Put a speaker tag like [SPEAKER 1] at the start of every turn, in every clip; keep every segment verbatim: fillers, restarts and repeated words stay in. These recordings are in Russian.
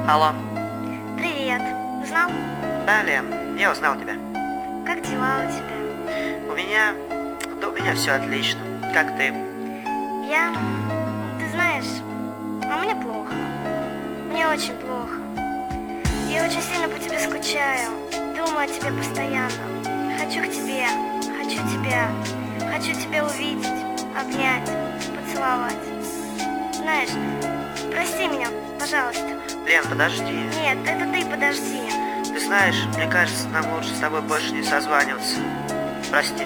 [SPEAKER 1] Алло.
[SPEAKER 2] Привет. Узнал?
[SPEAKER 1] Да, Лен, я узнал тебя.
[SPEAKER 2] Как дела у тебя?
[SPEAKER 1] У меня... Да у меня все отлично. Как ты?
[SPEAKER 2] Я... Ты знаешь, а мне плохо. Мне очень плохо. Я очень сильно по тебе скучаю. Думаю о тебе постоянно. Хочу к тебе. Хочу тебя. Хочу тебя увидеть, обнять, поцеловать. Знаешь, прости меня, пожалуйста.
[SPEAKER 1] Лен, подожди.
[SPEAKER 2] Нет, это ты подожди.
[SPEAKER 1] Ты знаешь, мне кажется, нам лучше с тобой больше не созваниваться. Прости.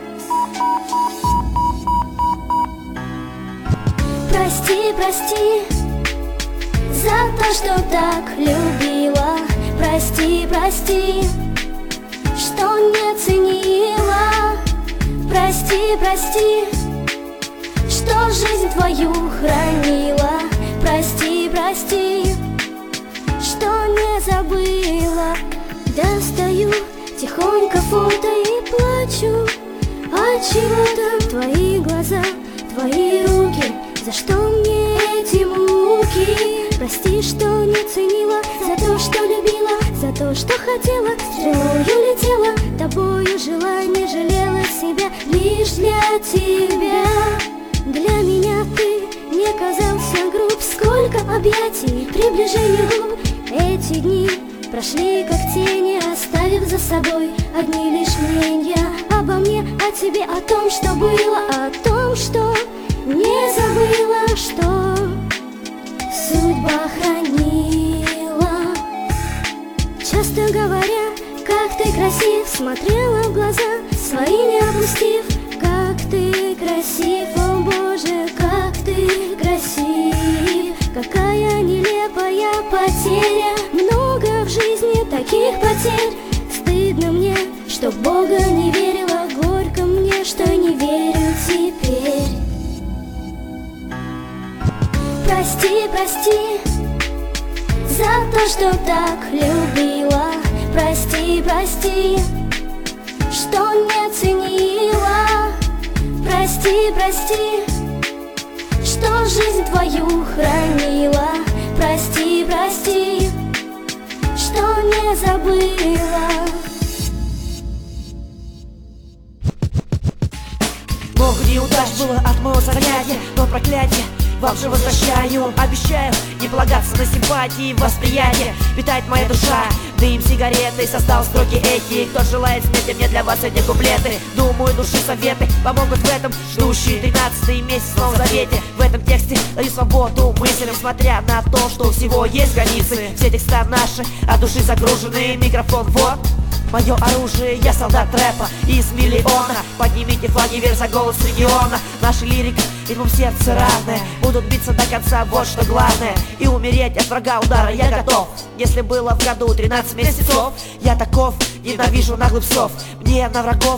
[SPEAKER 3] Прости, прости за то, что так любила. Прости, прости, что не ценила. Прости, прости, что жизнь твою хранила. Прости, прости, что не забыла. Достаю тихонько фото и плачу. Отчего там твои глаза, твои руки? За что мне эти муки? Прости, что не ценила, за то, что любила, за то, что хотела, стрелою летела, тобою жила, не жалела себя, лишь для тебя. Для меня ты не казался груб, сколько объятий, приближений губ. Эти дни прошли как тени, оставив за собой одни лишь мнения обо мне, о тебе, о том, что было, о том, что не забыла, что судьба хранила. Часто говоря, как ты красив, смотрела в глаза свои, не опустив. Как ты красив, о Боже, как ты красив. Какая нелепая потеря, много в жизни таких потерь. Стыдно мне, что в Бога не верила, горько мне, что не верю теперь. Прости, прости за то, что так любила. Прости, прости, что не ценила. Прости, прости, что жизнь твою хранила. Прости, прости, что не забыла.
[SPEAKER 4] Много неудач было от моего занятия, но проклятие вам же возвращаю. Обещаю не полагаться на симпатии, восприятие. Питает моя душа дым сигареты, создал строки эти. Кто желает смерти, мне для вас эти куплеты. Думаю, души советы помогут в этом. Ждущий тринадцатый месяц в Новом Завете. В этом тексте даю свободу мыслям, смотря на то, что у всего есть границы. Все текста наши, от души загружены. Микрофон вот мое оружие, я солдат рэпа из миллиона. Поднимите флаги вверх за голос региона. Наша лирика ритмом сердце равное. Будут биться до конца, вот что главное. И умереть от врага удара я готов. Если было в году тринадцать месяцев, я таков, ненавижу наглых псов. Мне на врагов